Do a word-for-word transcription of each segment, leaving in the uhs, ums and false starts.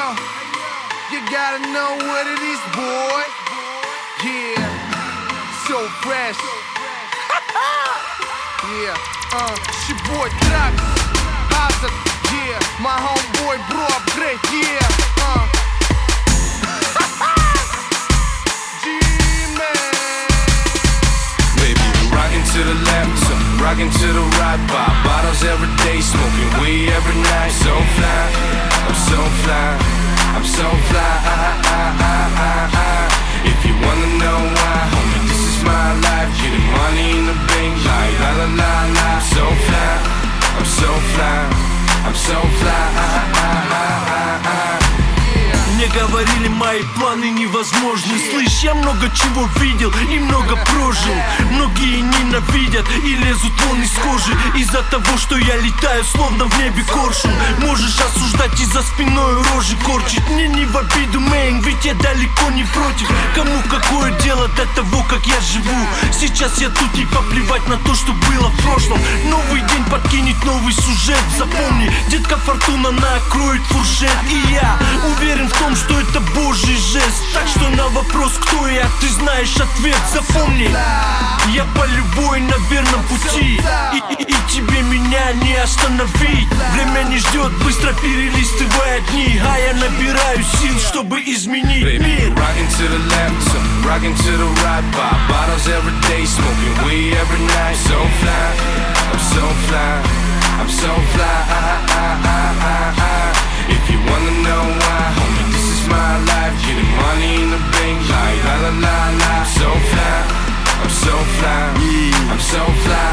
yo, you gotta know what it is, boy. Yeah, so fresh. Yeah, uh, it's your boy Trax. Hazard, yeah, my homeboy bro upgrade, yeah, uh. G-Man. Baby, we're rocking to the left, so rocking to the right. Pop bottles every day, smoking weed every night. So fly, I'm so fly, I'm so fly. If you wanna know why, homie, this is my life. Getting money in the bank, like la la la la. I'm so fly, I'm so fly, I'm so fly. Мне говорили, мои планы невозможны. Слышь, я много чего видел и много прожил. Многие ненавидят и лезут вон из кожи из-за того, что я летаю, словно в небе коршун. Можешь осуждать и за спиной рожи корчить. Мне не в обиду, мэн, ведь я далеко не против. Кому какое дело до того, как я живу? Сейчас я тут и поплевать на то, что было в прошлом. Новый день подкинет новый сюжет. Запомни, детка фортуна накроет фуршет. И я уверен в том, что это божий жест. Так что на вопрос, кто я, ты знаешь ответ. Запомни, я по любой на верном пути, и, и, и тебе меня не остановить. Время не ждет, быстро перелистывая дни, а я набираю сил, чтобы изменить мир. Baby, rocking to the left, so rocking to the right. Pop bottles every day, smoking weed every night. So fly, I'm so fly, I'm so fly. If you wanna know why, homie, this is my life. Getting money in the bank, like la la la la. I'm so fly, I'm so fly, I'm so fly.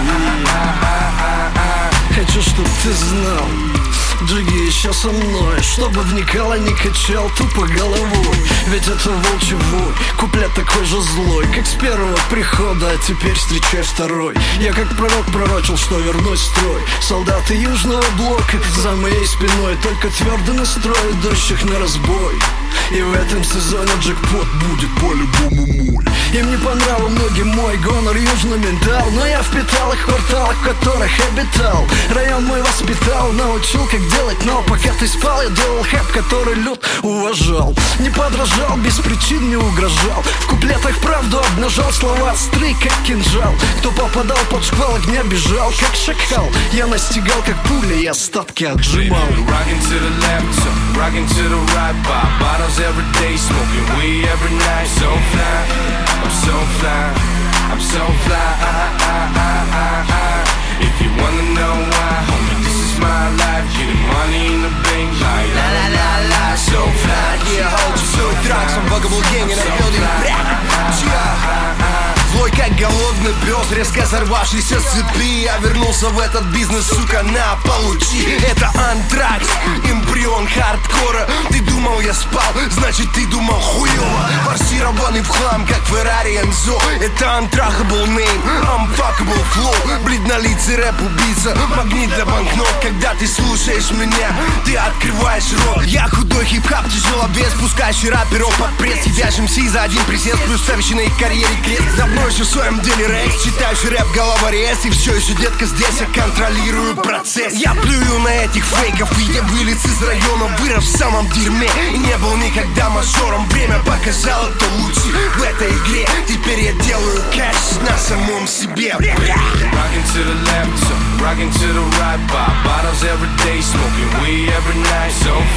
Хочу, чтоб ты знал, Джиги еще со мной, чтобы вникал, а не качал тупо головой. Ведь это волчий вой, куплет такой же злой, как с первого прихода, а теперь встречай второй. Я как пророк пророчил, что вернусь в строй. Солдаты южного блока за моей спиной, только твердый настрой, дождь их на разбой. И в этом сезоне джекпот будет по-любому мой. Им не по нраву многим мой гонор южный ментал, но я впитал их в кварталах, в которых обитал. Район мой воспитал, научил как делать, но пока ты спал, я делал хэп, который люд уважал. Не подражал, без причин не угрожал. В куплетах правду обнажал, слова острые, как кинжал. Кто попадал под шквал огня, бежал, как шакал. Я настигал, как пуля, и остатки отжимал. Rocking to the left, so rocking to the right. Pop bottles every day, smoking weed every night. So fly, I'm so fly, I'm so fly. If you wanna know why, homie, this is my life. Getting money in the bank, like la la la la. So fly, yeah, hold you so Trax, I'm Bugable Gang in a building. Злой как голодный пес, резко сорвавшийся с цепи. Я вернулся в этот бизнес, сука, на, получи. Это антракс, эмбрион хардкора. Ты думал, я спал, значит ты думал хуёво. Форсированный в хлам, как Феррари Энзо. Это untrackable name, unfuckable flow. Бледнолицый рэп-убийца, магнит для банкнот. Когда ты слушаешь меня, ты открываешь рот. Я худой хип-хап, тяжеловес, пускающий рэперов под пресс. Едящий эм си за один присест, плюс ставящий на их карьере крест. Давно еще в своем деле рекс, читающий рэп головорез. И все еще, детка, здесь я контролирую процесс. Я плюю на этих фейков, и я вылез из района, вырос в самом дерьме. И не был никогда мажором, время показало, кто лучше в этой игре. Теперь я делаю кэш на самом себе. rocking to the left, so rocking to the right. Pop bottles every day, smoking weed every night. So